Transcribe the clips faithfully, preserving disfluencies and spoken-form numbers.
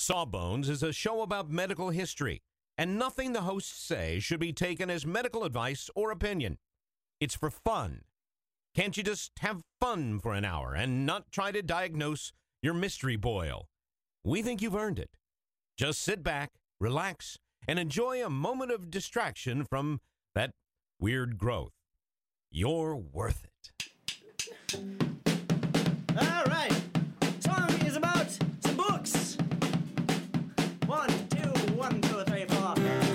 Sawbones is a show about medical history, and nothing the hosts say should be taken as medical advice or opinion. It's for fun. Can't you just have fun for an hour and not try to diagnose your mystery boil? We think you've earned it. Just sit back, relax, and enjoy a moment of distraction from that weird growth. You're worth it. All right. Song is about some books. One, two, one, two, three, four.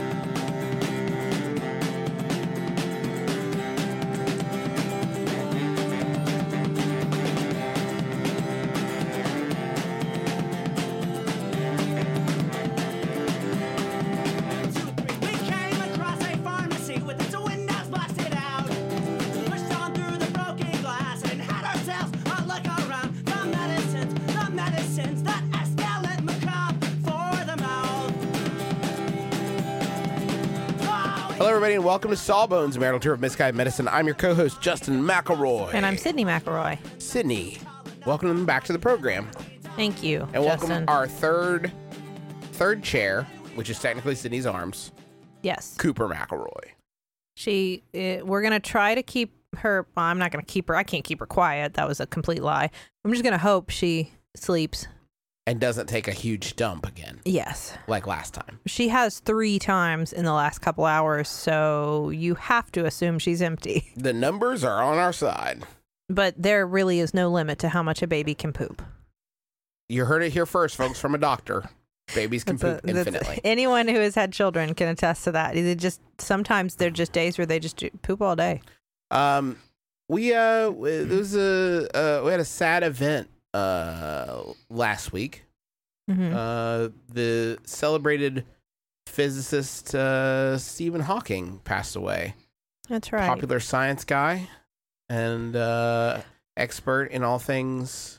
Hello, everybody, and welcome to Sawbones, Marital Tour of Misguided Medicine. I'm your co-host, Justin McElroy. And I'm Sydney McElroy. Sydney, welcome back to the program. Thank you, And Justin. welcome our third third chair, which is technically Sydney's arms, Yes. Cooper McElroy. She, uh, we're going to try to keep her, well, I'm not going to keep her, I can't keep her quiet. That was a complete lie. I'm just going to hope she sleeps. And doesn't take a huge dump again, Yes. like last time. She has three times in the last couple hours, so you have to assume she's empty. The numbers are on our side. But there really is no limit to how much a baby can poop. You heard it here first, folks, from a doctor. Babies can That's poop a- that's- infinitely. Anyone who has had children can attest to that. They just sometimes they're just days where they just do- poop all day. Um, we uh, w- there was a uh, we had a sad event uh last week. Mm-hmm. Uh, the celebrated physicist uh, Stephen Hawking passed away. That's right. Popular science guy and uh, expert in all things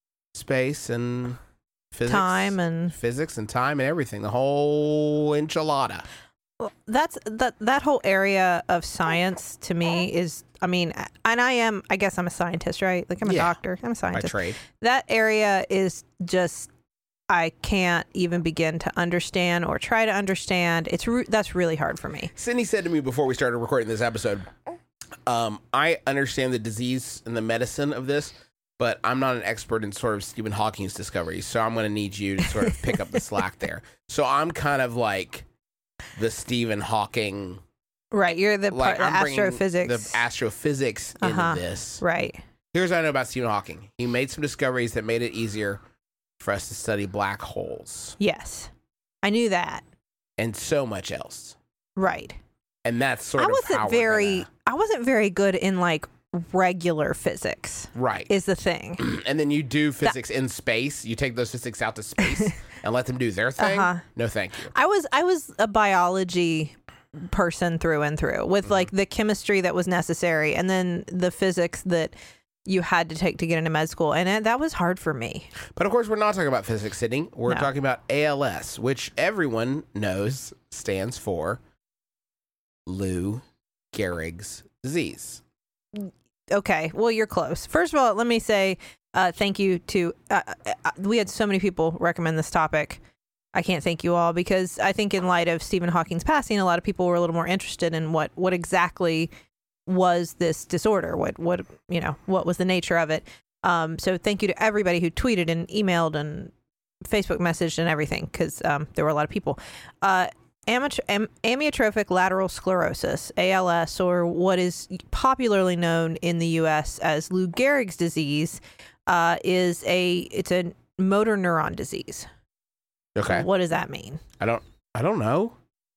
space and physics, Time and physics and time and everything. The whole enchilada. Well, that's that that whole area of science to me is, I mean, and I am, I guess I'm a scientist, right? Like I'm a Yeah. doctor, I'm a By scientist. trade. That area is just, I can't even begin to understand or try to understand. It's re- that's really hard for me. Sydney said to me before we started recording this episode, um, I understand the disease and the medicine of this, but I'm not an expert in sort of Stephen Hawking's discoveries, so I'm going to need you to sort of pick up the slack there. So I'm kind of like the Stephen Hawking, Right, you're the, like part, the I'm bringing astrophysics. the astrophysics Uh-huh. into this. Right. Here's what I know about Stephen Hawking. He made some discoveries that made it easier for us to study black holes Yes, I knew that. and so much else. Right. And that's sort I of wasn't how we're very. gonna- I wasn't very good in like regular physics. right. Is the thing. And then you do physics in space. You take those physics out to space and let them do their thing. Uh-huh. No, thank you. I was I was a biology person through and through with Mm-hmm. like the chemistry that was necessary and then the physics that you had to take to get into med school, and it, that was hard for me. But of course, we're not talking about physics, Sydney. We're No. talking about A L S, which everyone knows stands for Lou Gehrig's disease. Okay, well, you're close. First of all, let me say uh, thank you to uh, uh, we had so many people recommend this topic. I can't thank you all because I think in light of Stephen Hawking's passing, a lot of people were a little more interested in what what exactly was this disorder, what what you know, what was the nature of it. Um, so thank you to everybody who tweeted and emailed and Facebook messaged and everything, because um, there were a lot of people. Uh, Amet- am- amyotrophic lateral sclerosis, A L S, or what is popularly known in the U S as Lou Gehrig's disease, uh, is a it's a motor neuron disease. Okay. What does that mean? I don't. I don't know.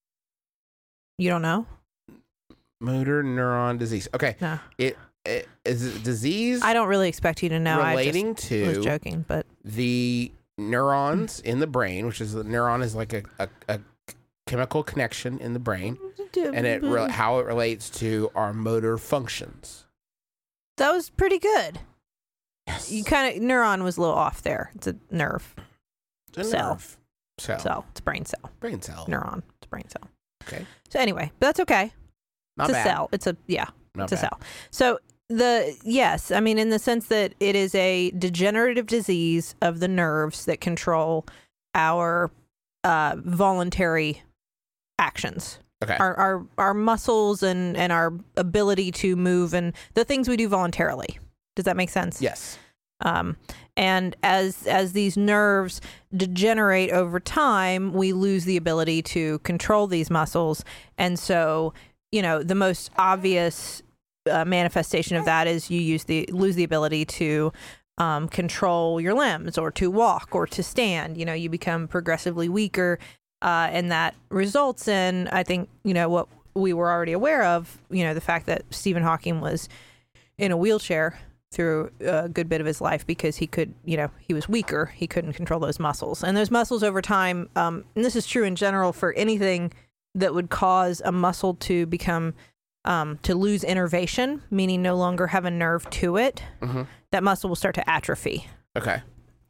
You don't know? Motor neuron disease. Okay. No. It, it is it disease I don't really expect you to know. relating I just to was joking, but the neurons in the brain, which is the neuron is like a, a, a chemical connection in the brain, and it re- how it relates to our motor functions. that was pretty good. Yes. You kind of neuron was a little off there. It's a nerve It's a cell. nerve. Cell. cell. It's a brain cell. Brain cell. Neuron. It's a brain cell. Okay. So anyway, but that's okay. Not it's bad. a cell. It's a yeah. Not it's a bad. cell. So the yes, I mean in the sense that it is a degenerative disease of the nerves that control our uh, voluntary actions. Okay. Our, our our muscles and, and our ability to move and the things we do voluntarily. Does that make sense? Yes. Um, and as as these nerves degenerate over time, we lose the ability to control these muscles. And so, you know, the most obvious uh, manifestation of that is you use the lose the ability to um, control your limbs or to walk or to stand. You know, you become progressively weaker. Uh, and that results in, I think, you know, what we were already aware of, you know, the fact that Stephen Hawking was in a wheelchair through a good bit of his life because he could, you know, he was weaker. He couldn't control those muscles. And those muscles over time, um, and this is true in general for anything that would cause a muscle to become, um, to lose innervation, meaning no longer have a nerve to it, Mm-hmm. that muscle will start to atrophy. Okay.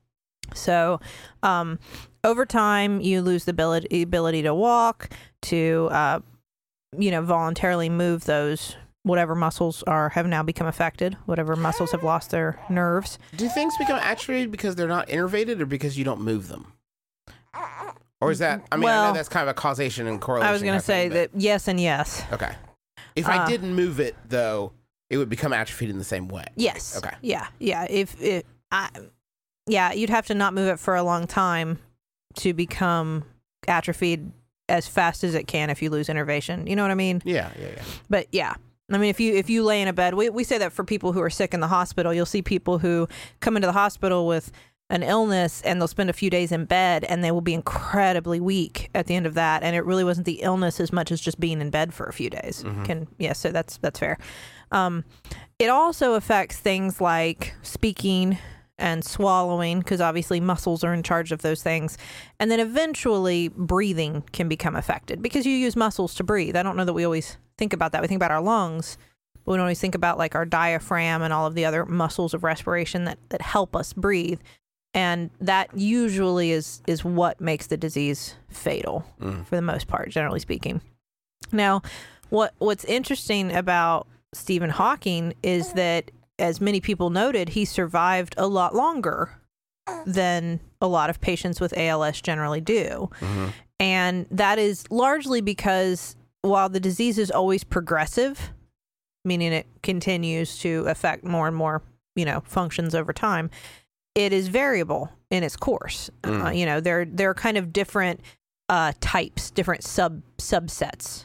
So, um, over time, you lose the ability ability to walk, to, uh, you know, voluntarily move those whatever muscles are have now become affected, whatever muscles have lost their nerves. Do things become atrophied because they're not innervated or because you don't move them? Or is that, I mean, I Well, know that's kind of a causation and correlation. I was going to say happening, that yes and yes. but- Okay. If Uh, I didn't move it, though, it would become atrophied in the same way. Yes. Okay. Yeah. Yeah. If it, I, yeah, you'd have to not move it for a long time to become atrophied as fast as it can if you lose innervation. You know what I mean? Yeah, yeah, yeah. But yeah. I mean, if you if you lay in a bed, we, we say that for people who are sick in the hospital. You'll see people who come into the hospital with an illness and they'll spend a few days in bed and they will be incredibly weak at the end of that. And it really wasn't the illness as much as just being in bed for a few days. Mhm. Can yeah, so that's that's fair. Um, it also affects things like speaking and swallowing, because obviously muscles are in charge of those things. And then eventually breathing can become affected because you use muscles to breathe. I don't know that we always think about that. We think about our lungs, but we don't always think about like our diaphragm and all of the other muscles of respiration that, that help us breathe. And that usually is is what makes the disease fatal Mm. for the most part, generally speaking. Now, what what's interesting about Stephen Hawking is that, as many people noted, he survived a lot longer than a lot of patients with A L S generally do. Mm-hmm. And that is largely because while the disease is always progressive, meaning it continues to affect more and more, you know, functions over time, it is variable in its course. Mm. Uh, you know, there there are kind of different uh, types, different sub subsets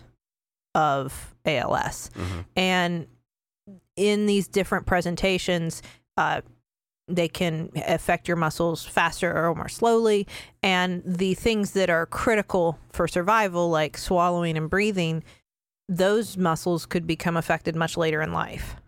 of A L S. Mm-hmm. And in these different presentations, uh, they can affect your muscles faster or more slowly. And the things that are critical for survival, like swallowing and breathing, those muscles could become affected much later in life.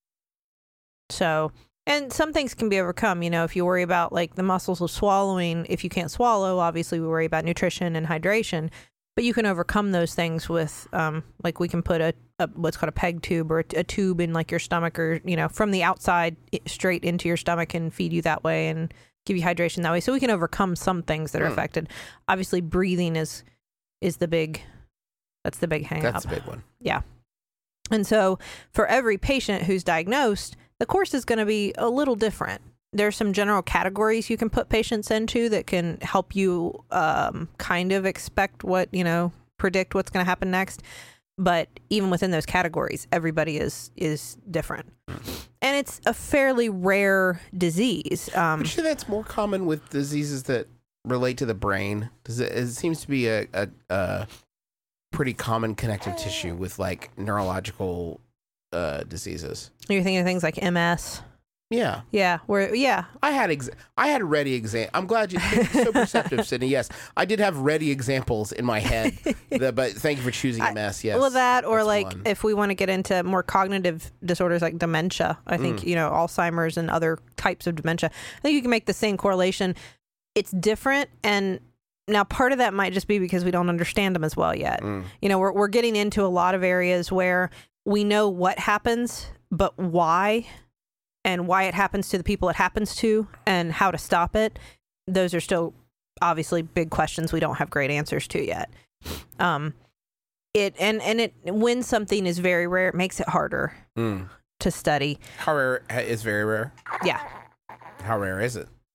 So, and some things can be overcome. You know, if you worry about like the muscles of swallowing, if you can't swallow, obviously we worry about nutrition and hydration. But you can overcome those things with, um, like we can put a, a what's called a peg tube or a, a tube in like your stomach, or, you know, from the outside i- straight into your stomach and feed you that way and give you hydration that way. So we can overcome some things that are Hmm. affected. Obviously, breathing is is the big, that's the big hang That's up. a big one. Yeah. And so for every patient who's diagnosed, the course is going to be a little different. There's some general categories you can put patients into that can help you um, kind of expect what, you know, predict what's going to happen next. But even within those categories, everybody is is different. And it's a fairly rare disease. Um, Would you say that's more common with diseases that relate to the brain? Does it, it seems to be a, a, a pretty common connective tissue with like neurological uh, diseases. you're thinking of things like M S. Yeah, Yeah, where yeah, I had ex- I had ready exam. I'm glad you're so perceptive, Sydney. Yes, I did have ready examples in my head, the, but thank you for choosing M S. Yes, well, that or that's like one. if we want to get into more cognitive disorders like dementia, I think Mm. you know Alzheimer's and other types of dementia. I think you can make the same correlation. It's different, and now part of that might just be because we don't understand them as well yet. Mm. You know, we're we're getting into a lot of areas where we know what happens, but why, and why it happens to the people it happens to, and how to stop it. Those are still obviously big questions we don't have great answers to yet. Um, it and and it when something is very rare, it makes it harder Mm. to study. How rare is very rare? Yeah. How rare is it?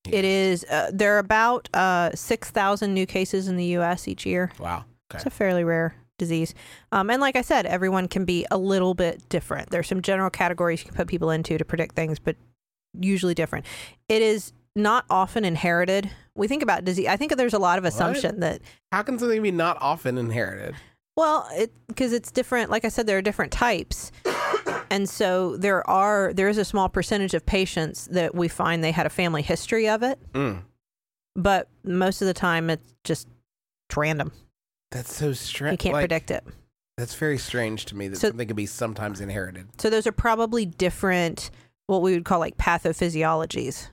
It is. Uh, there are about uh, six thousand new cases in the U S each year. Wow. Okay. It's a fairly rare disease. Um, and like I said, everyone can be a little bit different. There's some general categories you can put people into to predict things, but usually different. It is not often inherited. We think about disease. I think there's a lot of assumption that. How can something be not often inherited? Well, it because it's different. Like I said, there are different types. And so there are there is a small percentage of patients that we find they had a family history of it. Mm. But most of the time it's just random. That's so strange. You can't like, predict it. That's very strange to me that So- something could be sometimes inherited. So those are probably different, what we would call like pathophysiologies.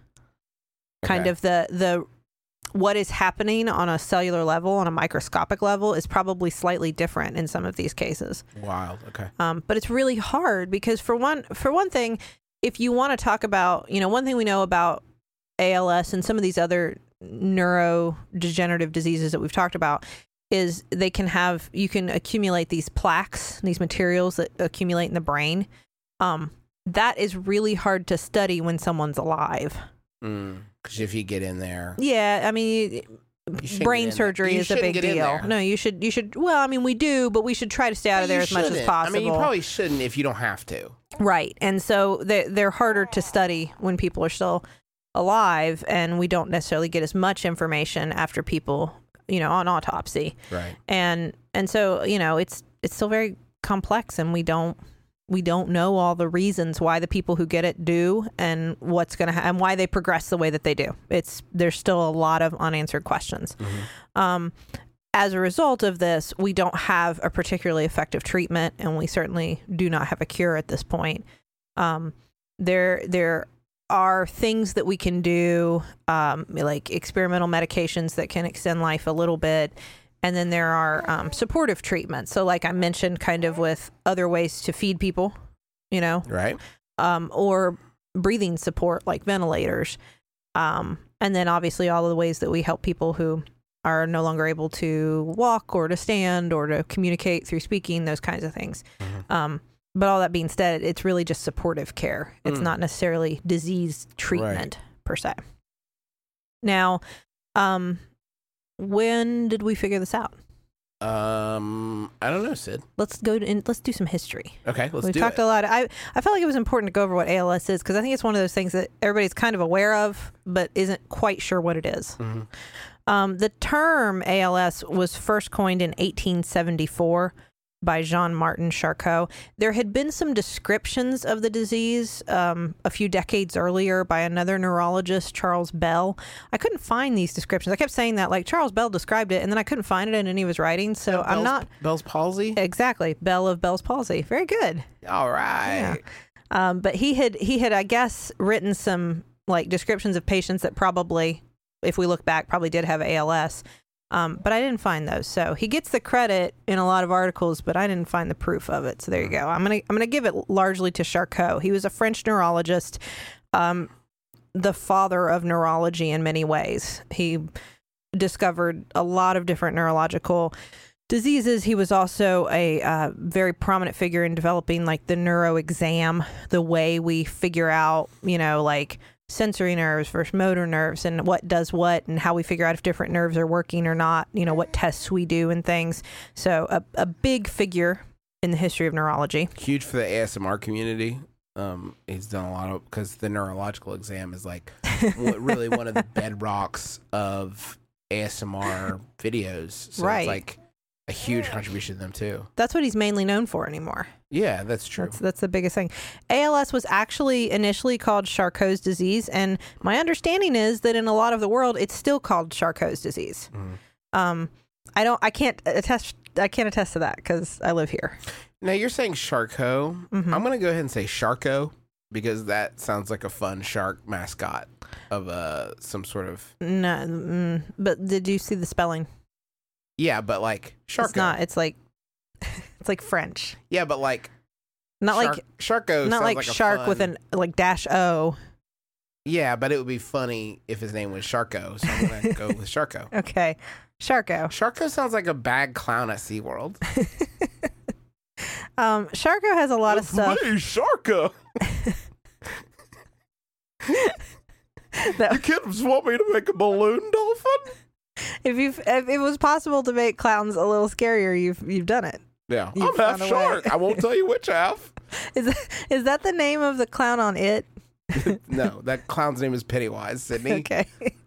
Kind Okay. of the the what is happening on a cellular level, on a microscopic level, is probably slightly different in some of these cases. Wild. Okay. Um, but it's really hard because for one for one thing, if you want to talk about, you know, one thing we know about A L S and some of these other neurodegenerative diseases that we've talked about is they can have, you can accumulate these plaques, these materials that accumulate in the brain. Um, that is really hard to study when someone's alive. Because if you get in there, Yeah, I mean, You shouldn't brain get in surgery there. You is a shouldn't big get in deal. there. No, you should, you should, well, I mean, we do, but we should try to stay out of there You as much as shouldn't. possible. I mean, you probably shouldn't if you don't have to. Right. And so they, they're harder to study when people are still alive, and we don't necessarily get as much information after people, you know, on autopsy. Right. And and so, you know, it's it's still very complex, and we don't we don't know all the reasons why the people who get it do, and what's going to ha- and why they progress the way that they do. It's there's still a lot of unanswered questions. Mm-hmm. Um As a result of this, we don't have a particularly effective treatment, and we certainly do not have a cure at this point. Um, there, there are things that we can do, um, like experimental medications that can extend life a little bit, and then there are um, supportive treatments. So, like I mentioned, kind of with other ways to feed people, you know, Right. um, or breathing support like ventilators, um, and then obviously all of the ways that we help people who are no longer able to walk or to stand or to communicate through speaking, those kinds of things. Mhm. Um, but all that being said, it's really just supportive care. It's Mm. not necessarily disease treatment per se. Now, um, when did we figure this out? Um, I don't know, Sid. Let's go to, and let's do some history. Okay, let's We've do talked it. a lot. I I felt like it was important to go over what A L S is because I think it's one of those things that everybody's kind of aware of, but isn't quite sure what it is. Mhm. Um, the term A L S was first coined in eighteen seventy-four by Jean-Martin Charcot. There had been some descriptions of the disease um, a few decades earlier by another neurologist, Charles Bell. I couldn't find these descriptions. I kept saying that, like, Charles Bell described it, and then I couldn't find it in any of his writings, so Bell's, I'm not... Bell's palsy. Exactly. Bell of Bell's palsy. Very good. All right. Yeah. Um, but he had, he had, I guess, written some, like, descriptions of patients that probably, if we look back, probably did have A L S. Um, but I didn't find those. So he gets the credit in a lot of articles, but I didn't find the proof of it. So there you go. I'm going to I'm going to give it largely to Charcot. He was a French neurologist, um, the father of neurology in many ways. He discovered a lot of different neurological diseases. He was also a uh, very prominent figure in developing like the neuro exam, the way we figure out, you know, like sensory nerves versus motor nerves and what does what and how we figure out if different nerves are working or not, you know, what tests we do and things. So a, a big figure in the history of neurology. Huge for the A S M R community. Um, he's done a lot of, because the neurological exam is like w- really one of the bedrocks of A S M R videos. So Right. it's like a huge contribution to them too. That's what he's mainly known for anymore. Yeah, that's true. That's that's the biggest thing. A L S was actually initially called Charcot's disease, and my understanding is that in a lot of the world, it's still called Charcot's disease. Mhm. Um, I don't, I can't attest, I can't attest to that because I live here. Now you're saying Charcot. Mhm. I'm going to go ahead and say Charco because that sounds like a fun shark mascot of uh, some sort of. No, mm, but did you see the spelling? Yeah, but like Charco. It's not. It's like, it's like French. Yeah, but like. Not Shark- like, Charco. not sounds like, like a shark with fun- an like dash O. Yeah, but it would be funny if his name was Charco, so I'm going to go with Charco. Okay, Charco. Charco sounds like a bad clown at SeaWorld. Um, Charcot has a lot of stuff. Hey, Charco! No. You kids want me to make a balloon dolphin? If you if it was possible to make clowns a little scarier, you've you've done it. Yeah, You I'm half found a way. shark. I won't tell you which half. Is that, is that the name of the clown on It? No, that clown's name is Pennywise, Sydney. Okay.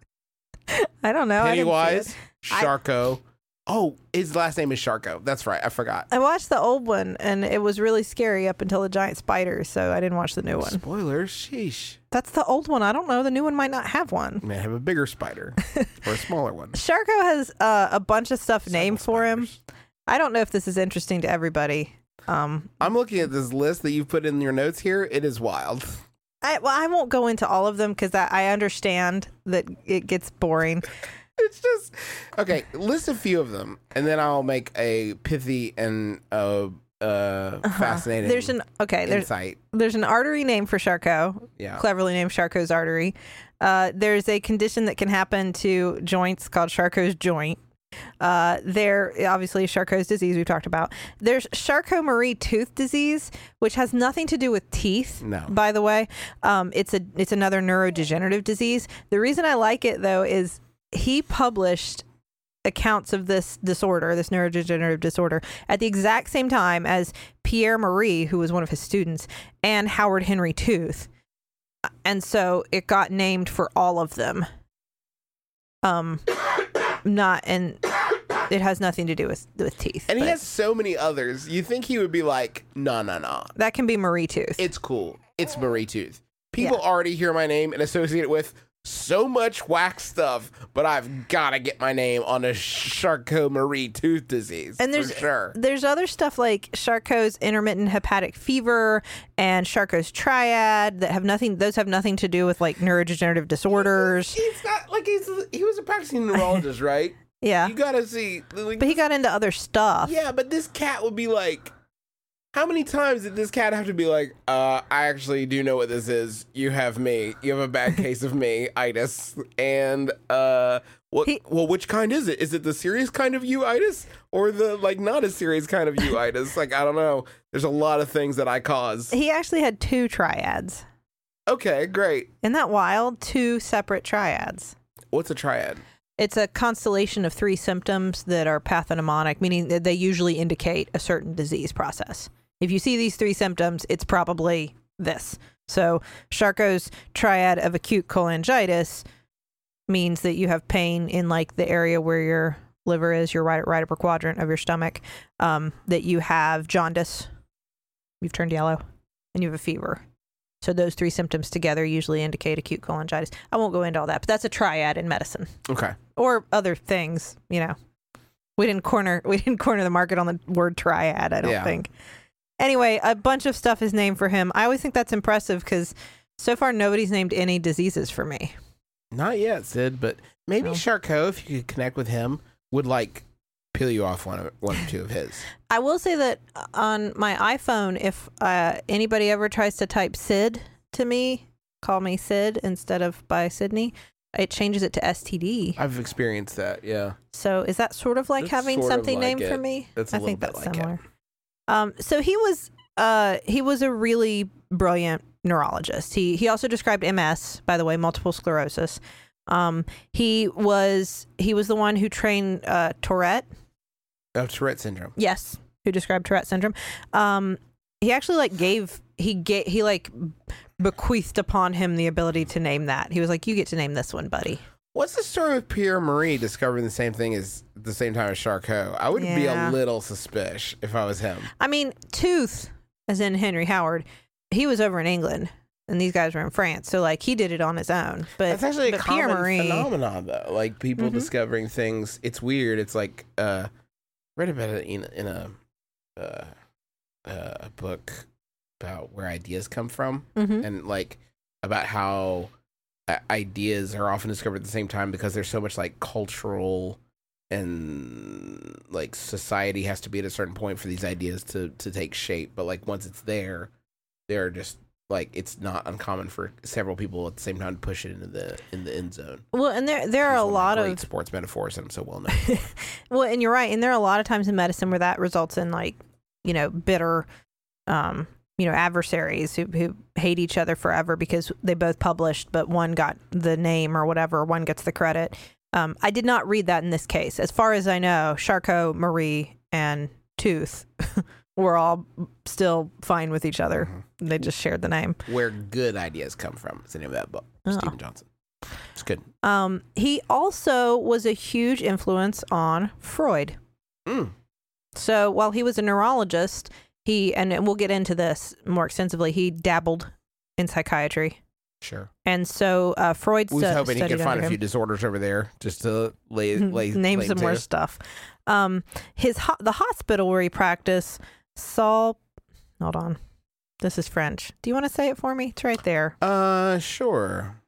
I don't know. I didn't see Pennywise, it. I- Sharko. Oh, his last name is Sharko. That's right. I forgot. I watched the old one and it was really scary up until the giant spider, so I didn't watch the new one. Spoilers. Sheesh. That's the old one. I don't know. The new one might not have one. May have a bigger spider or a smaller one. Sharko has uh, a bunch of stuff named Several for him. spiders. I don't know if this is interesting to everybody. Um, I'm looking at this list that you've put in your notes here. It is wild. I, well, I won't go into all of them because I, I understand that it gets boring. It's just okay. List a few of them, and then I'll make a pithy and uh, uh, fascinating. There's an okay. There's insight. there's an artery named for Charcot, Yeah. cleverly named Charcot's artery. Uh, there's a condition that can happen to joints called Charcot's joint. Uh, there obviously Charcot's disease we've talked about. There's Charcot-Marie tooth disease, which has nothing to do with teeth. No. By the way, um, it's a it's another neurodegenerative disease. The reason I like it though is he published accounts of this disorder, this neurodegenerative disorder, at the exact same time as Pierre Marie, who was one of his students, and Howard Henry Tooth. And so it got named for all of them. Um, not, and it has nothing to do with, with teeth. And he but has so many others. You think he would be like, no, no, no. that can be Marie Tooth. It's cool. It's Marie Tooth. People Yeah. already hear my name and associate it with so much whack stuff, but I've got to get my name on a Charcot-Marie tooth disease. And there's for sure. there's other stuff like Charcot's intermittent hepatic fever and Charcot's triad that have nothing. Those have nothing to do with like neurodegenerative disorders. He's not like he's he was a practicing neurologist, right? Yeah, You gotta see. Like, but he got into other stuff. yeah, but this cat would be like, how many times did this cat have to be like, uh, I actually do know what this is. You have me. You have a bad case of me, itis. And uh what He- well, which kind is it? Is it the serious kind of you-itis or the like not as serious kind of you-itis? Like, I don't know. There's a lot of things that I cause. He actually had two triads. Okay, great. Isn't that wild? Two separate triads. What's a triad? It's a constellation of three symptoms that are pathognomonic, meaning that they usually indicate a certain disease process. If you see these three symptoms, it's probably this. So Charcot's triad of acute cholangitis means that you have pain in like the area where your liver is, your right, right upper quadrant of your stomach, um, that you have jaundice, you've turned yellow, and you have a fever. So those three symptoms together usually indicate acute cholangitis. I won't go into all that, but that's a triad in medicine. Okay. Or other things, you know. We didn't corner we didn't corner the market on the word triad, I don't Yeah. think. Anyway, a bunch of stuff is named for him. I always think that's impressive because so far nobody's named any diseases for me. Not yet, Sid, but maybe No. Charcot, if you could connect with him, would like peel you off one of one or two of his. I will say that on my iPhone, if uh, anybody ever tries to type Sid to me, call me Sid instead of by Sydney, it changes it to S T D. I've experienced that, yeah. So is that sort of like That's having sort of something like named it. for me? That's a I think little that's bit like it. similar. Um, so he was uh, he was a really brilliant neurologist. He he also described M S, by the way, multiple sclerosis. Um, he was he was the one who trained uh, Tourette. Of Tourette syndrome. Yes, who described Tourette syndrome. Um, he actually like gave he gave he like bequeathed upon him the ability to name that. He was like, "You get to name this one, buddy." What's the story with Pierre Marie discovering the same thing as at the same time as Charcot? I would be Yeah. a little suspicious if I was him. I mean, Tooth, as in Henry Howard, he was over in England, and these guys were in France. So like he did it on his own. But That's actually a but common Pierre Marie, phenomenon, though. Like people Mhm. discovering things. It's weird. It's like uh, read about it in in a uh, uh, a book about where ideas come from, Mhm. and like about how uh, ideas are often discovered at the same time because there's so much like cultural and like society has to be at a certain point for these ideas to to take shape. But like once it's there, they're just like it's not uncommon for several people at the same time to push it into the in the end zone. Well, and there there are It's a one my lot great of sports metaphors that I'm so well known for. well, and you're right, and there are a lot of times in medicine where that results in like you know bitter um you know, adversaries who, who hate each other forever because they both published, but one got the name or whatever, one gets the credit. Um, I did not read that in this case. As far as I know, Charcot, Marie, and Tooth were all still fine with each other. Mm-hmm. They just shared the name. Where Good Ideas Come From is the name of that book. Oh. Stephen Johnson. It's good. Um, he also was a huge influence on Freud. Mm. So while he was a neurologist, he, and we'll get into this more extensively, he dabbled in psychiatry. Sure. And so uh, Freud was stu- hoping he studied could find under a few him. disorders over there just to lay, lay Name lay some more to. stuff. Um, his ho- the hospital where he practiced, Saul, hold on. This is French. Do you want to say it for me? It's right there. Uh, sure.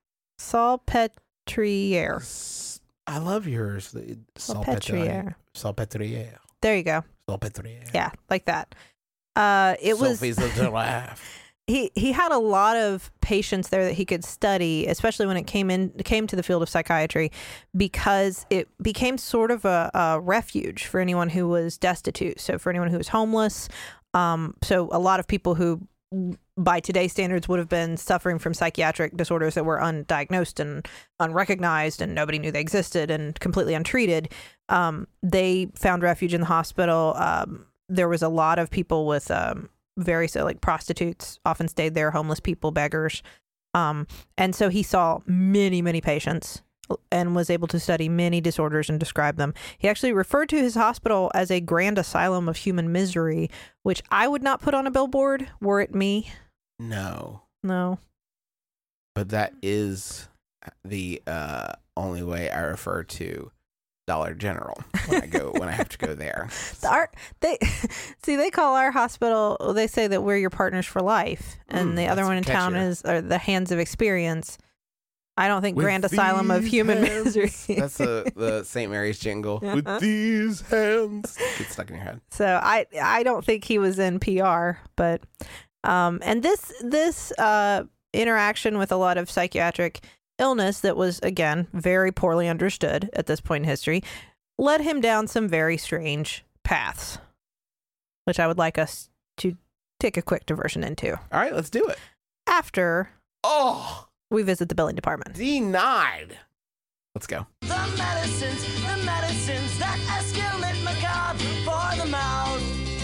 Salpêtrière. S- I love yours. Salpêtrière. Salpêtrière. There you go. Salpêtrière. Yeah, like that. Uh, it was Sophie's a giraffe. he he had a lot of patients there that he could study, especially when it came in came to the field of psychiatry, because it became sort of a, a refuge for anyone who was destitute. So for anyone who was homeless, um, so a lot of people who, by today's standards, would have been suffering from psychiatric disorders that were undiagnosed and unrecognized, and nobody knew they existed, and completely untreated. Um, they found refuge in the hospital. Um, there was a lot of people with um, very so like prostitutes often stayed there, homeless people, beggars, um, and so he saw many, many patients and was able to study many disorders and describe them. He actually referred to his hospital as a grand asylum of human misery, which I would not put on a billboard were it me. No. No. But that is the uh, only way I refer to Dollar General when I go when I have to go there. The art they see they call our hospital, they say that we're your partners for life, and Mm, the other that's one in town catchier. is are the Hands of Experience. I don't think With Grand Asylum of these Human hands- Misery. That's the, the Saint Mary's jingle. Uh-huh. With these hands. Get stuck in your head. So I I don't think he was in P R, but um and this this uh interaction with a lot of psychiatric illness that was, again, very poorly understood at this point in history led him down some very strange paths, which I would like us to take a quick diversion into All right, let's do it. after Oh, we visit the billing department. denied. Let's go. The medicines, the medicines that escalate macabre for the mouth.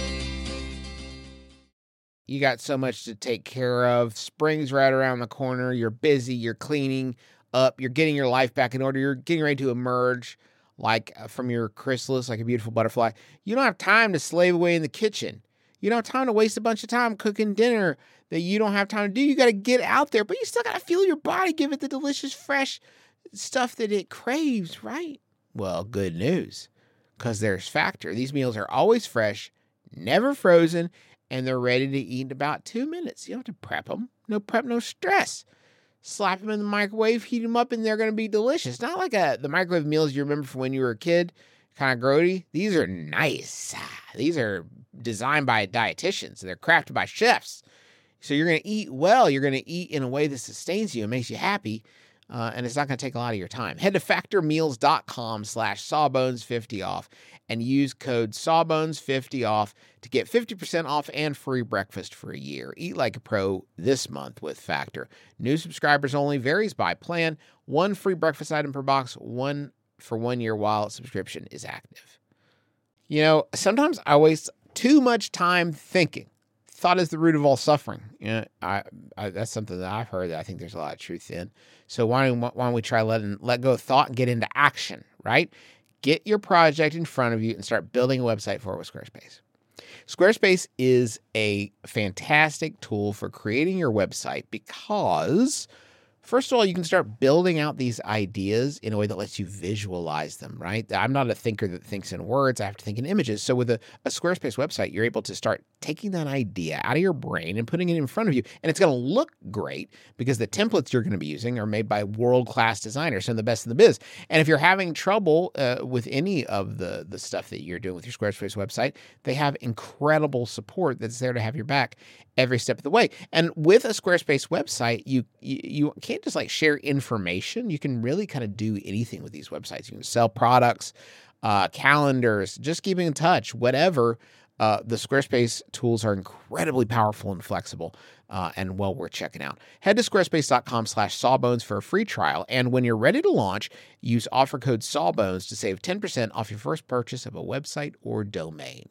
You got so much to take care of. Spring's right around the corner. You're busy. You're cleaning up. You're getting your life back in order. You're getting ready to emerge like uh, from your chrysalis, like a beautiful butterfly. You don't have time to slave away in the kitchen. You don't have time to waste a bunch of time cooking dinner that you don't have time to do. You got to get out there, but you still got to feel your body, give it the delicious, fresh stuff that it craves, right? Well, good news, because there's Factor. These meals are always fresh, never frozen, and they're ready to eat in about two minutes. You don't have to prep them. No prep, no stress. Slap them in the microwave, heat them up, and they're going to be delicious. Not like a, the microwave meals you remember from when you were a kid, kind of grody. These are nice. These are designed by dietitians. They're crafted by chefs. So you're going to eat well. You're going to eat in a way that sustains you and makes you happy. Uh, and it's not going to take a lot of your time. Head to factormeals.com slash sawbones50 off and use code sawbones fifty off to get fifty percent off and free breakfast for a year. Eat like a pro this month with Factor. New subscribers only, varies by plan. One free breakfast item per box, one for one year while subscription is active. You know, sometimes I waste too much time thinking. Thought is the root of all suffering. You know, I, I that's something that I've heard that I think there's a lot of truth in. So why don't, why don't we try letting let go of thought and get into action, right? Get your project in front of you and start building a website for it with Squarespace. Squarespace is a fantastic tool for creating your website because, first of all, you can start building out these ideas in a way that lets you visualize them, right? I'm not a thinker that thinks in words. I have to think in images. So with a, a Squarespace website, you're able to start taking that idea out of your brain and putting it in front of you. And it's going to look great because the templates you're going to be using are made by world-class designers, some of the best in the biz. And if you're having trouble uh, with any of the, the stuff that you're doing with your Squarespace website, they have incredible support that's there to have your back every step of the way. And with a Squarespace website, you, you you can't just like share information. You can really kind of do anything with these websites. You can sell products, uh, calendars, just keeping in touch, whatever. Uh, the Squarespace tools are incredibly powerful and flexible, uh, and well worth checking out. Head to squarespace.com slash sawbones for a free trial, and when you're ready to launch, use offer code sawbones to save ten percent off your first purchase of a website or domain.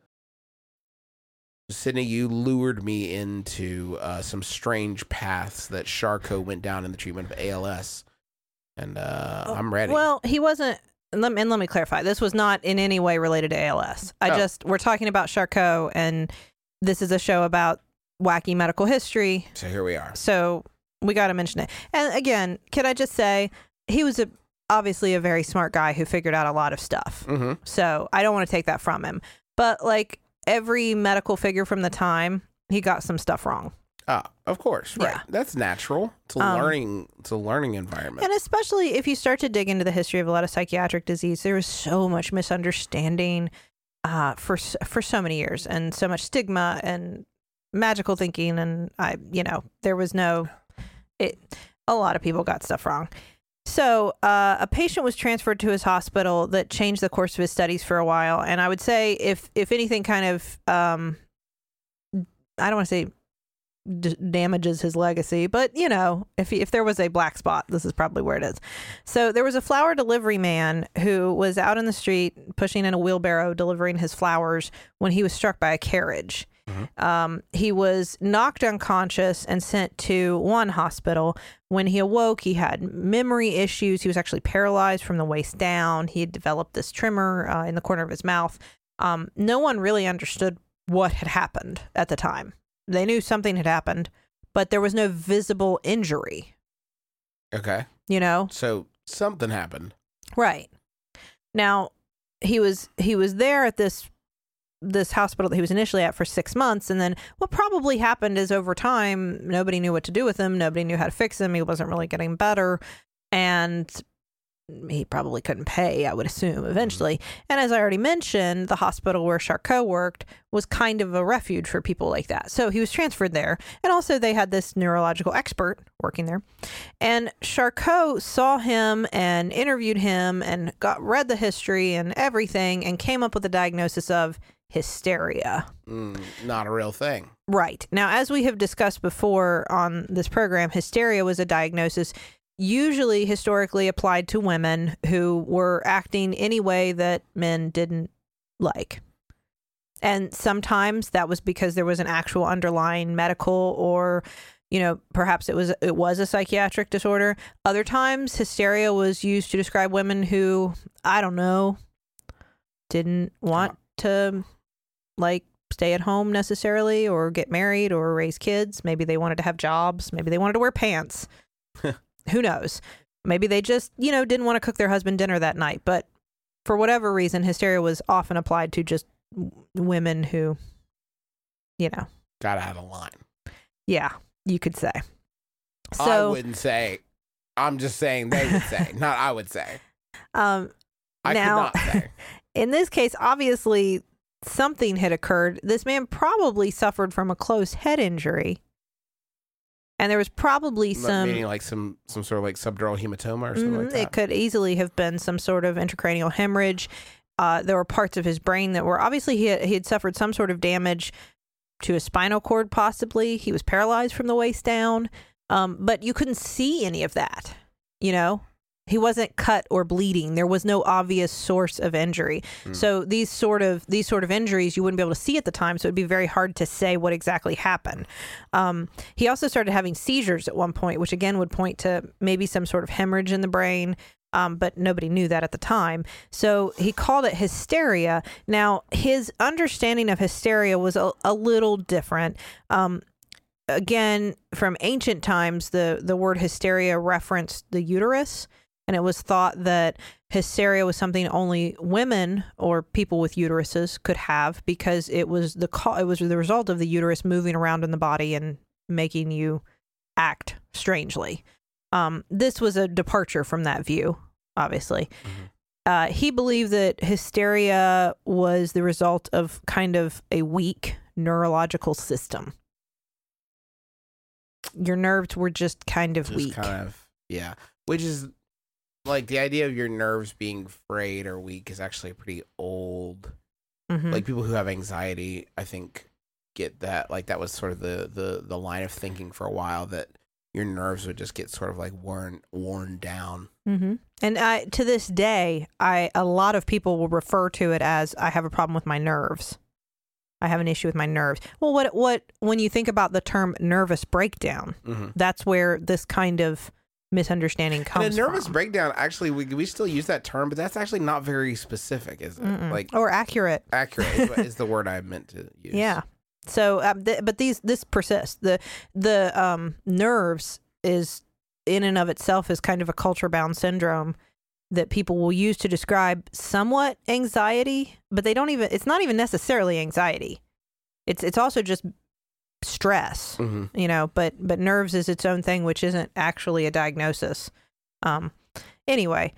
Sydney, you lured me into uh, some strange paths that Charcot went down in the treatment of A L S, and uh, I'm ready. Well, he wasn't. And let, me, and let me clarify. This was not in any way related to A L S. I Oh. just we're talking about Charcot, and this is a show about wacky medical history. So here we are. So we got to mention it. And again, can I just say he was a obviously a very smart guy who figured out a lot of stuff. Mm-hmm. So I don't want to take that from him. But like every medical figure from the time, he got some stuff wrong. Ah, of course, right. Yeah. That's natural. It's a Um, learning. It's a learning environment. And especially if you start to dig into the history of a lot of psychiatric disease, there was so much misunderstanding uh, for s- for so many years, and so much stigma and magical thinking, and I, you know, there was no, it. A lot of people got stuff wrong. So uh, a patient was transferred to his hospital that changed the course of his studies for a while, and I would say, if if anything, kind of, um, I don't want to say d- damages his legacy, but you know, if he, if there was a black spot, this is probably where it is. So there was a flower delivery man who was out in the street pushing in a wheelbarrow delivering his flowers when he was struck by a carriage. Mhm. Um, he was knocked unconscious and sent to one hospital. When he awoke, he had memory issues. He was actually paralyzed from the waist down. He had developed this tremor uh, in the corner of his mouth. Um, no one really understood what had happened at the time. They knew something had happened, but there was no visible injury, Okay. you know? So something happened. Right. Now, he was he was there at this this hospital that he was initially at for six months, and then what probably happened is over time, nobody knew what to do with him. Nobody knew how to fix him. He wasn't really getting better, and he probably couldn't pay, I would assume, eventually. And as I already mentioned, the hospital where Charcot worked was kind of a refuge for people like that. So he was transferred there. And also they had this neurological expert working there. And Charcot saw him and interviewed him and got read the history and everything and came up with the diagnosis of hysteria. Mm, not a real thing. Right. Now, as we have discussed before on this program, hysteria was a diagnosis usually historically applied to women who were acting any way that men didn't like. And sometimes that was because there was an actual underlying medical or, you know, perhaps it was it was a psychiatric disorder. Other times hysteria was used to describe women who, I don't know, didn't want to like stay at home necessarily or get married or raise kids. Maybe they wanted to have jobs. Maybe they wanted to wear pants. Who knows? Maybe they just, you know, didn't want to cook their husband dinner that night. But for whatever reason, hysteria was often applied to just w- women who, you know, Got out of line. yeah, you could say. I So, wouldn't say. I'm just saying they would say. Not I would say. um, I Now- could not say. in this case, obviously something had occurred. This man probably suffered from a close head injury. And there was probably some. Meaning like some some sort of like subdural hematoma or something like Mm, that. It could easily have been some sort of intracranial hemorrhage. Uh, there were parts of his brain that were obviously he had, he had suffered some sort of damage to his spinal cord, possibly. He was paralyzed from the waist down, um, but you couldn't see any of that. You know, he wasn't cut or bleeding. There was no obvious source of injury. Hmm. So these sort of these sort of injuries you wouldn't be able to see at the time. So it'd be very hard to say what exactly happened. Um, he also started having seizures at one point, which again would point to maybe some sort of hemorrhage in the brain. Um, but nobody knew that at the time. So he called it hysteria. Now, his understanding of hysteria was a, a little different. Um, again, from ancient times, the, the word hysteria referenced the uterus. And it was thought that hysteria was something only women or people with uteruses could have because it was the co- it was the result of the uterus moving around in the body and making you act strangely. Um, this was a departure from that view, obviously. Mhm. Uh, he believed that hysteria was the result of kind of a weak neurological system. Your nerves were just kind of Just weak. kind of yeah. Which is like the idea of your nerves being frayed or weak is actually a pretty old Mhm. Like people who have anxiety, I think, get that. Like that was sort of the the the line of thinking for a while, that your nerves would just get sort of like worn worn down. Mm-hmm. And I, to this day, I a lot of people will refer to it as I have a problem with my nerves. I have an issue with my nerves. Well, what what when you think about the term nervous breakdown, Mm-hmm. that's where this kind of misunderstanding comes And a nervous from. breakdown, actually, we we still use that term, but that's actually not very specific, is it? Mm-mm. Like or accurate. accurate is, what- is the word I meant to use. Yeah. So, um, th- but these this persists. The the um, nerves is in and of itself is kind of a culture bound syndrome that people will use to describe somewhat anxiety, but they don't even. It's not even necessarily anxiety. It's it's also just stress, hmm you know. But but nerves is its own thing, which isn't actually a diagnosis. Um. Anyway.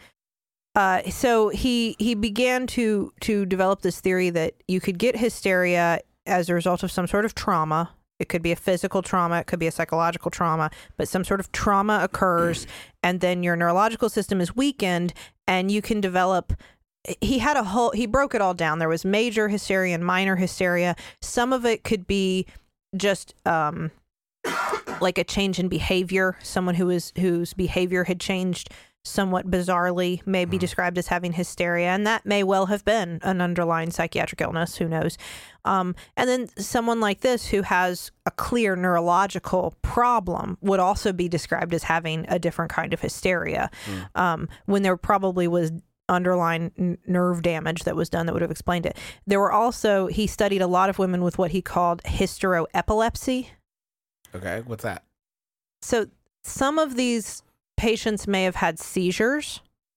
Uh, so he he began to to develop this theory that you could get hysteria as a result of some sort of trauma. It could be a physical trauma, it could be a psychological trauma, but some sort of trauma occurs, and then your neurological system is weakened, and you can develop. He had a whole. He broke it all down. There was major hysteria and minor hysteria. Some of it could be just um, like a change in behavior. Someone who is whose behavior had changed somewhat bizarrely may be described as having hysteria, and that may well have been an underlying psychiatric illness. Who knows? Um, and then someone like this who has a clear neurological problem would also be described as having a different kind of hysteria, um, when there probably was underlying n- nerve damage that was done that would have explained it. There were also, he studied a lot of women with what he called hysteroepilepsy. Okay, what's that? So some of these patients may have had seizures,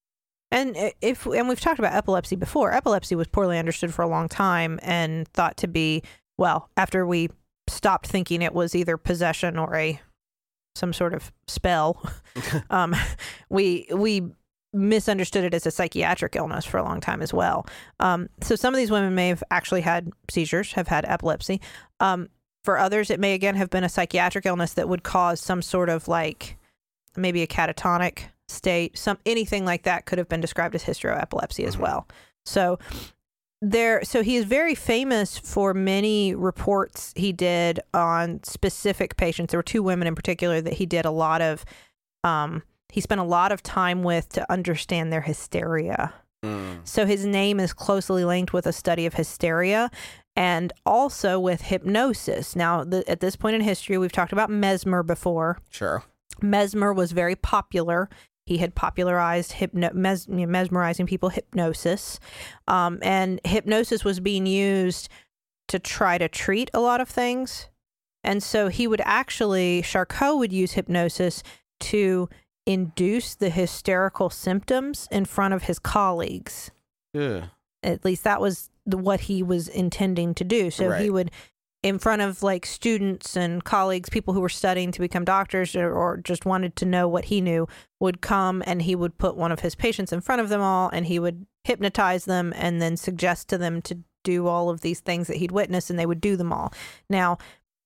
and if and we've talked about epilepsy before. Epilepsy was poorly understood for a long time and thought to be, well, after we stopped thinking it was either possession or a some sort of spell, um, we we misunderstood it as a psychiatric illness for a long time as well. Um, so some of these women may have actually had seizures, have had epilepsy. Um, for others, it may again have been a psychiatric illness that would cause some sort of like maybe a catatonic state, some anything like that could have been described as hysteroepilepsy as well. So there, so he is very famous for many reports he did on specific patients. There were two women in particular that he did a lot of, um, he spent a lot of time with to understand their hysteria. Mm. So his name is closely linked with a study of hysteria and also with hypnosis. Now, the, at this point in history, we've talked about Mesmer before. Sure. Mesmer was very popular. He had popularized hypno- mes- mesmerizing people hypnosis. Um, and hypnosis was being used to try to treat a lot of things. And so he would actually, Charcot would use hypnosis to induce the hysterical symptoms in front of his colleagues. Yeah. At least that was the, what he was intending to do. So Right. he would, in front of like students and colleagues, people who were studying to become doctors or, or just wanted to know what he knew, would come and he would put one of his patients in front of them all and he would hypnotize them and then suggest to them to do all of these things that he'd witnessed, and they would do them all. Now,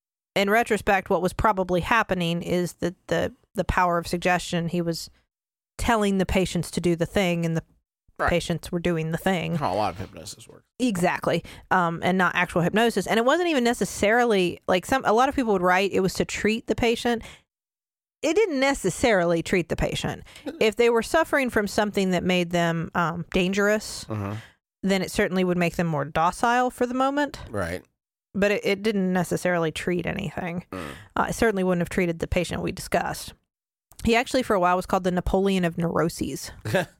in retrospect, what was probably happening is that the, the power of suggestion, he was telling the patients to do the thing and the Right. patients were doing the thing. How a lot of hypnosis works. Exactly. Um, and not actual hypnosis. And it wasn't even necessarily like some, a lot of people would write it was to treat the patient. It didn't necessarily treat the patient. If they were suffering from something that made them um, dangerous, Uh-huh. then it certainly would make them more docile for the moment. Right. But it, it didn't necessarily treat anything. Mm. Uh, it certainly wouldn't have treated the patient we discussed. He actually, for a while, was called the Napoleon of neuroses.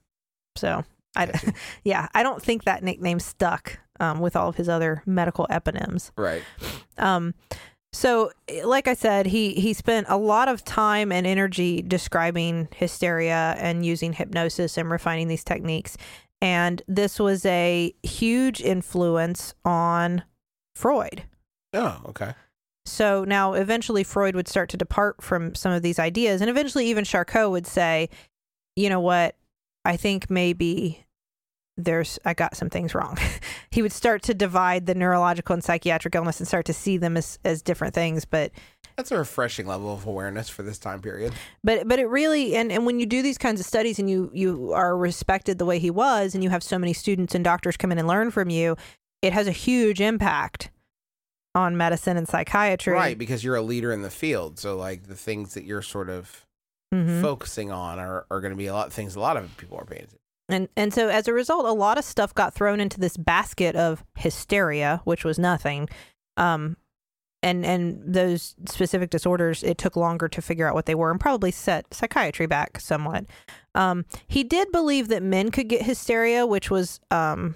So, I, Gotcha. yeah, I don't think that nickname stuck um, with all of his other medical eponyms. Right. Um, so, like I said, he, he spent a lot of time and energy describing hysteria and using hypnosis and refining these techniques. And this was a huge influence on Freud. Oh, okay. So now eventually Freud would start to depart from some of these ideas. And eventually even Charcot would say, you know what, I think maybe there's, I got some things wrong. He would start to divide the neurological and psychiatric illness and start to see them as, as different things. But That's a refreshing level of awareness for this time period. But but it really, and, and when you do these kinds of studies and you, you are respected the way he was, and you have so many students and doctors come in and learn from you, it has a huge impact on medicine and psychiatry. Right, because you're a leader in the field. So, like, the things that you're sort of Mhm. focusing on are, are going to be a lot of things a lot of people are paying attention. And and so as a result, a lot of stuff got thrown into this basket of hysteria, which was nothing. Um, and and those specific disorders, it took longer to figure out what they were and probably set psychiatry back somewhat. Um, he did believe that men could get hysteria, which was um,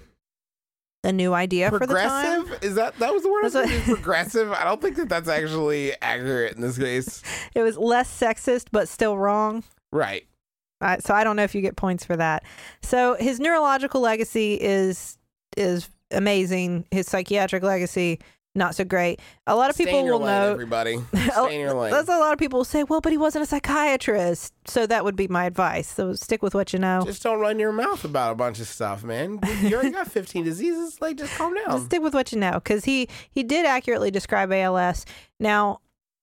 a new idea for the time. Progressive? Is that that was the word? I was That's thinking, progressive. I don't think that that's actually accurate in this case. It was less sexist, but still wrong. Right. Uh, so I don't know if you get points for that. So his neurological legacy is is amazing. His psychiatric legacy, not so great. A lot of Stay people in your will lane, know. everybody. Stay in your lane. That's a lot of people will say, well, but he wasn't a psychiatrist. So that would be my advice. So stick with what you know. Just don't run your mouth about a bunch of stuff, man. You already got fifteen diseases. Like, just calm down. Just stick with what you know, because he he did accurately describe A L S. Now,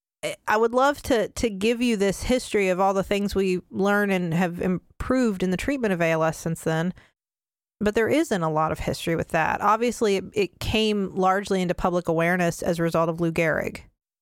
I would love to to give you this history of all the things we learn and have improved in the treatment of A L S since then. But there isn't a lot of history with that. Obviously, it, it came largely into public awareness as a result of Lou Gehrig,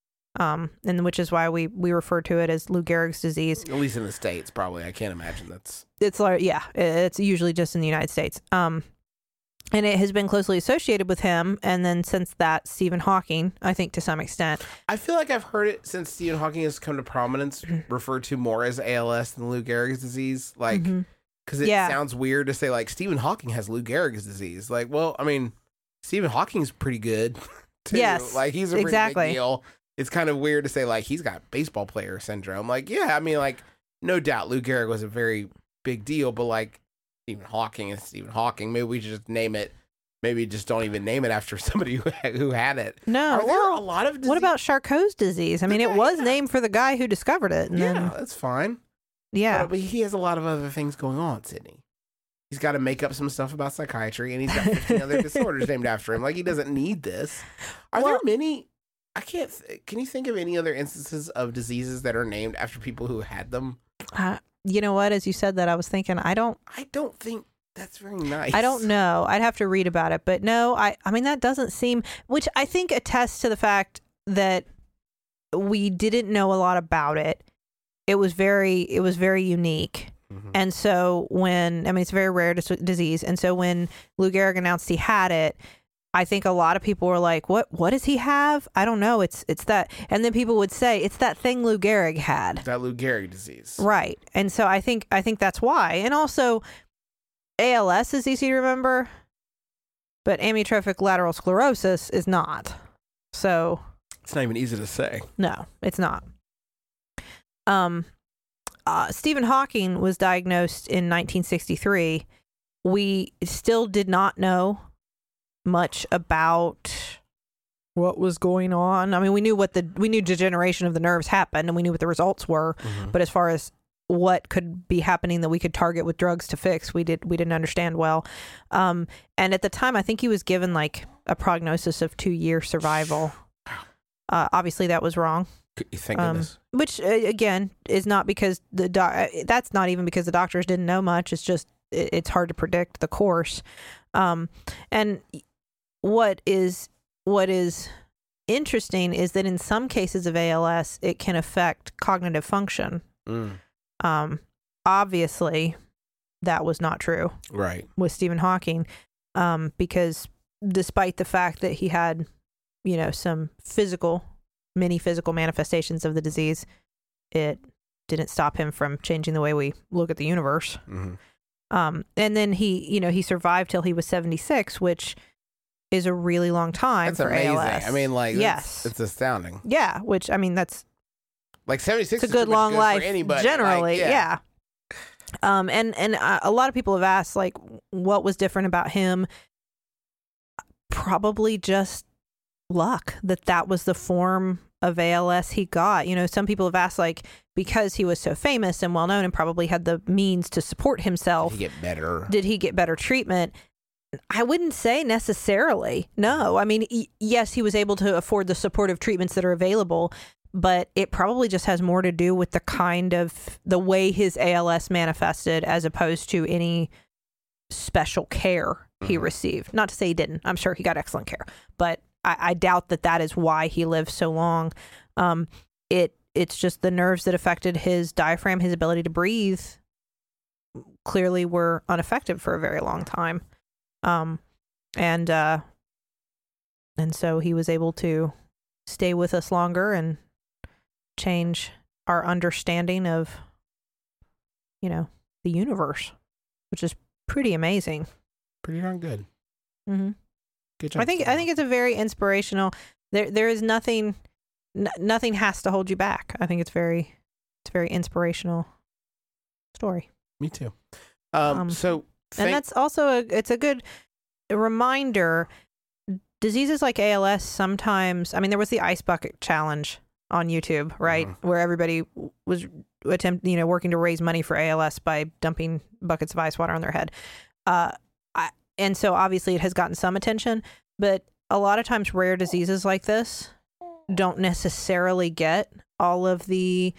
um, and which is why we, we refer to it as Lou Gehrig's disease. At least in the States, probably. I can't imagine that's... It's like, yeah, it's usually just in the United States. Um, and it has been closely associated with him. And then since that, Stephen Hawking, I think to some extent. I feel like I've heard it since Stephen Hawking has come to prominence, referred to more as A L S than Lou Gehrig's disease. Like, Mhm. because it Yeah. sounds weird to say, like, Stephen Hawking has Lou Gehrig's disease. Like, well, I mean, Stephen Hawking's pretty good, too. Yes, Like, he's a pretty exactly. big deal. It's kind of weird to say, like, he's got baseball player syndrome. Like, yeah, I mean, like, no doubt Lou Gehrig was a very big deal, but, like, Stephen Hawking is Stephen Hawking. Maybe we should just name it. Maybe just don't even name it after somebody who had, who had it. No, Are there well, a lot of disease? what about Charcot's disease? I mean, it Yeah, was yeah. named for the guy who discovered it. And Yeah, then, that's fine. yeah. But, but he has a lot of other things going on, Sydney. He's got to make up some stuff about psychiatry, and he's got fifteen other disorders named after him. Like, he doesn't need this. Are Well- there many? I can't. Th- can you think of any other instances of diseases that are named after people who had them? Uh, you know what? As you said that, I was thinking, I don't, I don't think that's very nice. I don't know. I'd have to read about it, but no, I, I mean, that doesn't seem, which I think attests to the fact that we didn't know a lot about it. It was very, it was very unique. Mhm. And so when, I mean, it's a very rare dis- disease. And so when Lou Gehrig announced he had it, I think a lot of people were like, what, what does he have? I don't know. It's, it's that. And then people would say, it's that thing Lou Gehrig had. That Lou Gehrig disease. Right. And so I think, I think that's why. And also A L S is easy to remember, but amyotrophic lateral sclerosis is not. So It's not even easy to say. no, it's not. Um, uh, Stephen Hawking was diagnosed in nineteen sixty-three. We still did not know much about what was going on. I mean, we knew what the we knew degeneration of the nerves happened, and we knew what the results were. Mhm. But as far as what could be happening that we could target with drugs to fix, we did we didn't understand well. Um, and at the time, I think he was given like a prognosis of two year survival. Uh, obviously, that was wrong. Thank Um, goodness. Which uh, again is not because the doc- that's not even because the doctors didn't know much. It's just it, it's hard to predict the course. Um, and what is what is interesting is that in some cases of A L S, it can affect cognitive function. Mm. Um, obviously, that was not true Right. with Stephen Hawking, um, because despite the fact that he had, you know, some physical, many physical manifestations of the disease, it didn't stop him from changing the way we look at the universe. hmm Um, and then he, you know, he survived till he was seventy-six, which is a really long time That's for amazing. A L S. I mean, like, yes, that's, it's astounding. yeah, which I mean, that's Like seventy-six it's a is good pretty much long good life for anybody. generally. Like, yeah. Um, and and uh, a lot of people have asked like, what was different about him? Probably just luck that that was the form of A L S he got. You know, some people have asked like, because he was so famous and well known and probably had the means to support himself, Did he get better? did he get better treatment? I wouldn't say necessarily. No. I mean, y- yes, he was able to afford the supportive treatments that are available, but it probably just has more to do with the kind of the way his A L S manifested as opposed to any special care he Mhm. received. Not to say he didn't. I'm sure he got excellent care, but I, I doubt that that is why he lived so long. Um, it it's just the nerves that affected his diaphragm, his ability to breathe, clearly were unaffected for a very long time. Um, and uh, and so he was able to stay with us longer and change our understanding of, you know, the universe, which is pretty amazing. Pretty darn good. Mm-hmm. Good job. I think I think it's a very inspirational. There there is nothing, n- nothing has to hold you back. I think it's very, it's a very inspirational story. Me too. Um, Um, so And thank- that's also a it's a good reminder. Diseases like A L S sometimes, I mean, there was the ice bucket challenge on YouTube, right? Mhm. Where everybody was attempt, you know, working to raise money for A L S by dumping buckets of ice water on their head. Uh, I, and so obviously it has gotten some attention, but a lot of times rare diseases like this don't necessarily get all of the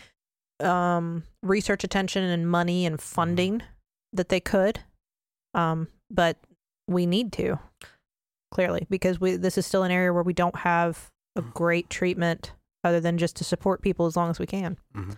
um, research attention and money and funding that they could. Um, but we need to, clearly, because we this is still an area where we don't have a great treatment other than just to support people as long as we can. Mhm.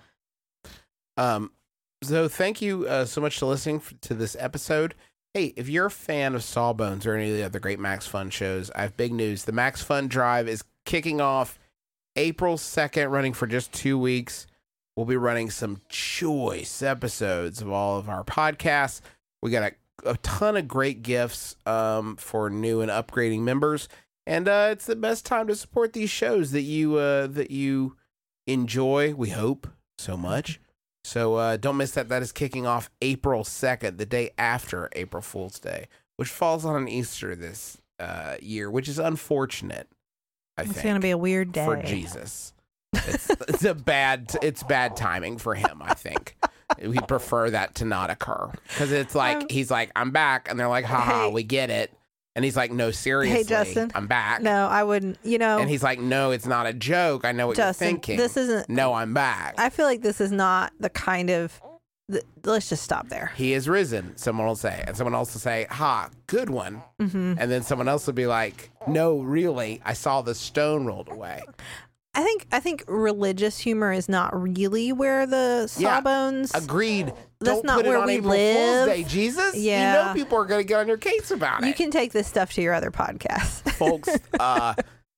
Um, so thank you uh, so much for listening f- to this episode. Hey, if you're a fan of Sawbones or any of the other great Max Fun shows, I have big news. The Max Fun Drive is kicking off April second, running for just two weeks. We'll be running some choice episodes of all of our podcasts. We got a, a ton of great gifts um, for new and upgrading members. And uh, it's the best time to support these shows that you uh, that you enjoy, we hope, so much. So uh, don't miss that. That is kicking off April second, the day after April Fool's Day, which falls on an Easter this uh, year, which is unfortunate, I It's think, going to be a weird day. for Jesus. It's, it's a bad it's bad timing for him, I think. We prefer that to not occur because it's like Um, he's like, I'm back, and they're like, haha, Hey. we get it. And he's like, no, seriously, Justin. I'm back. No, I wouldn't. You know, And he's like, no, it's not a joke. I know what Justin, you're thinking. this isn't. No, I'm back. I feel like this is not the kind of. The, let's just stop there. He is risen, someone will say. And someone else will say, ha, good one. Mm-hmm. And then someone else will be like, no, really, I saw the stone rolled away. I think I think religious humor is not really where the Yeah, Sawbones. Agreed. That's Don't not put it where on we April live. Fool's Day, Jesus. You Yeah. know people are going to get on your case about You it. can take this stuff to your other podcasts. Folks, uh,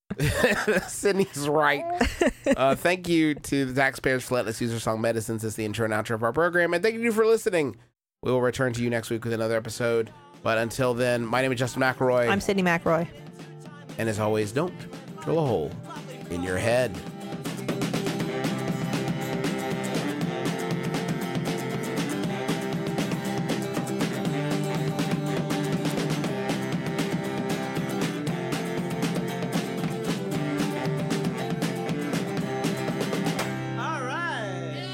Sydney's right. Uh, thank you to the taxpayers for letting us use our song Medicines as the intro and outro of our program. And thank you for listening. We will return to you next week with another episode. But until then, my name is Justin McElroy. I'm Sydney McRoy. And as always, don't drill a hole in your head. All right.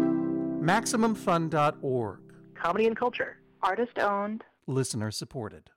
Maximum Fun dot org. Comedy and culture. Artist owned. Listener supported.